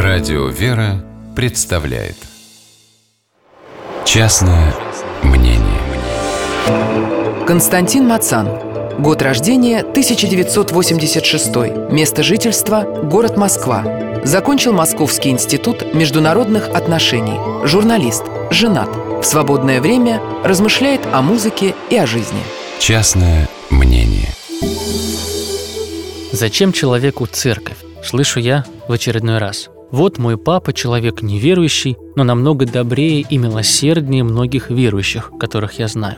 Радио «Вера» представляет «Частное мнение». Константин Мацан. Год рождения 1986. Место жительства – город Москва. Закончил Московский институт международных отношений. Журналист, женат. В свободное время размышляет о музыке и о жизни. Частное мнение. Зачем человеку церковь? Слышу я в очередной раз. Вот мой папа человек неверующий, но намного добрее и милосерднее многих верующих, которых я знаю.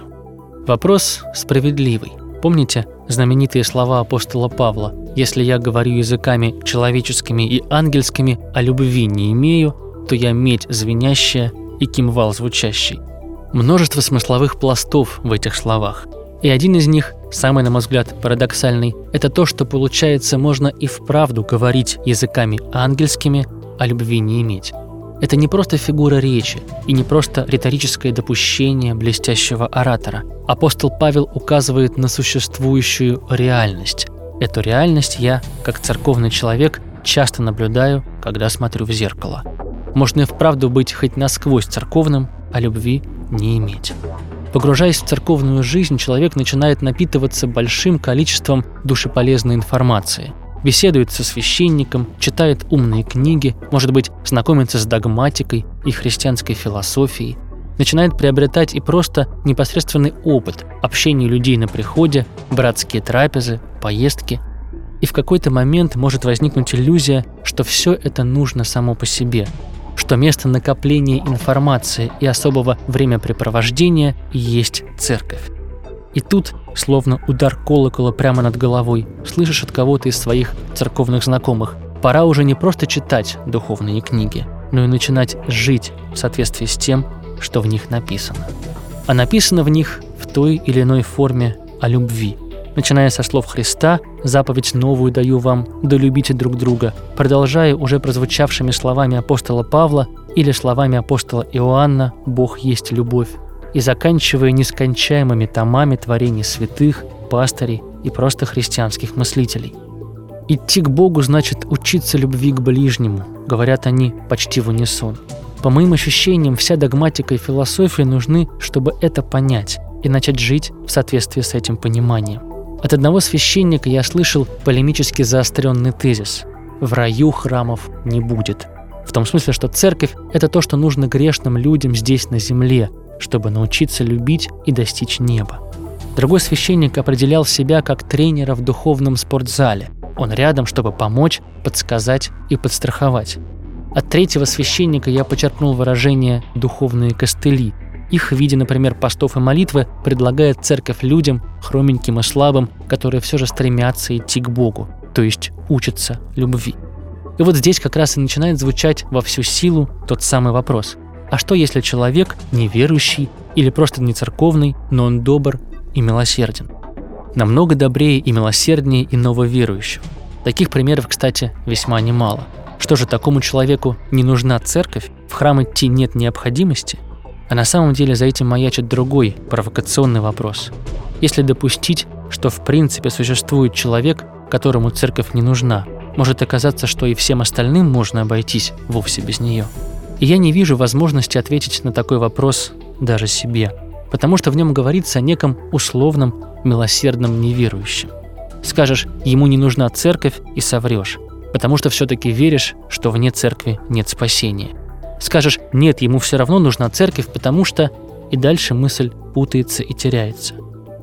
Вопрос справедливый. Помните знаменитые слова апостола Павла: «Если я говорю языками человеческими и ангельскими, а любви не имею, то я медь звенящая и кимвал звучащий». Множество смысловых пластов в этих словах. И один из них, самый, на мой взгляд, парадоксальный, это то, что, получается, можно и вправду говорить языками ангельскими, а любви не иметь. Это не просто фигура речи и не просто риторическое допущение блестящего оратора. Апостол Павел указывает на существующую реальность. Эту реальность я, как церковный человек, часто наблюдаю, когда смотрю в зеркало. Можно и вправду быть хоть насквозь церковным, а любви не иметь. Погружаясь в церковную жизнь, человек начинает напитываться большим количеством душеполезной информации. Беседует со священником, читает умные книги, может быть, знакомится с догматикой и христианской философией, начинает приобретать и просто непосредственный опыт общения людей на приходе, братские трапезы, поездки. И в какой-то момент может возникнуть иллюзия, что все это нужно само по себе, что место накопления информации и особого времяпрепровождения есть церковь. И тут, словно удар колокола прямо над головой, слышишь от кого-то из своих церковных знакомых: пора уже не просто читать духовные книги, но и начинать жить в соответствии с тем, что в них написано. А написано в них в той или иной форме о любви. Начиная со слов Христа: «Заповедь новую даю вам, да любите друг друга», продолжая уже прозвучавшими словами апостола Павла или словами апостола Иоанна «Бог есть любовь», и заканчивая нескончаемыми томами творений святых, пастырей и просто христианских мыслителей. «Идти к Богу значит учиться любви к ближнему», говорят они почти в унисон. По моим ощущениям, вся догматика и философия нужны, чтобы это понять и начать жить в соответствии с этим пониманием. От одного священника я слышал полемически заостренный тезис: «В раю храмов не будет». В том смысле, что церковь – это то, что нужно грешным людям здесь, на земле, чтобы научиться любить и достичь неба. Другой священник определял себя как тренера в духовном спортзале. Он рядом, чтобы помочь, подсказать и подстраховать. От третьего священника я почерпнул выражение «духовные костыли». Их в виде, например, постов и молитвы предлагает церковь людям, хроменьким и слабым, которые все же стремятся идти к Богу, то есть учатся любви. И вот здесь как раз и начинает звучать во всю силу тот самый вопрос: а что, если человек неверующий или просто не церковный, но он добр и милосерден? Намного добрее и милосерднее иного верующего. Таких примеров, кстати, весьма немало. Что же, такому человеку не нужна церковь? В храм идти нет необходимости? А на самом деле за этим маячит другой, провокационный вопрос. Если допустить, что в принципе существует человек, которому церковь не нужна, может оказаться, что и всем остальным можно обойтись вовсе без нее. И я не вижу возможности ответить на такой вопрос даже себе, потому что в нем говорится о неком условном, милосердном неверующем. Скажешь: ему не нужна церковь, и соврешь, потому что все-таки веришь, что вне церкви нет спасения. Скажешь: нет, ему все равно нужна церковь, потому что… И дальше мысль путается и теряется.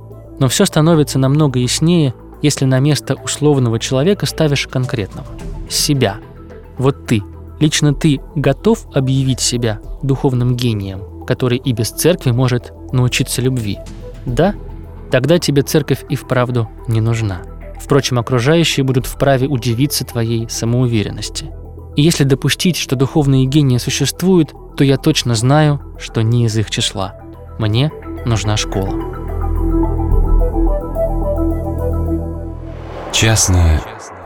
Но все становится намного яснее, если на место условного человека ставишь конкретного – себя. Вот ты, лично ты готов объявить себя духовным гением, который и без церкви может научиться любви? Да? Тогда тебе церковь и вправду не нужна. Впрочем, окружающие будут вправе удивиться твоей самоуверенности. И если допустить, что духовные гении существуют, то я точно знаю, что не из их числа. Мне нужна школа. Частное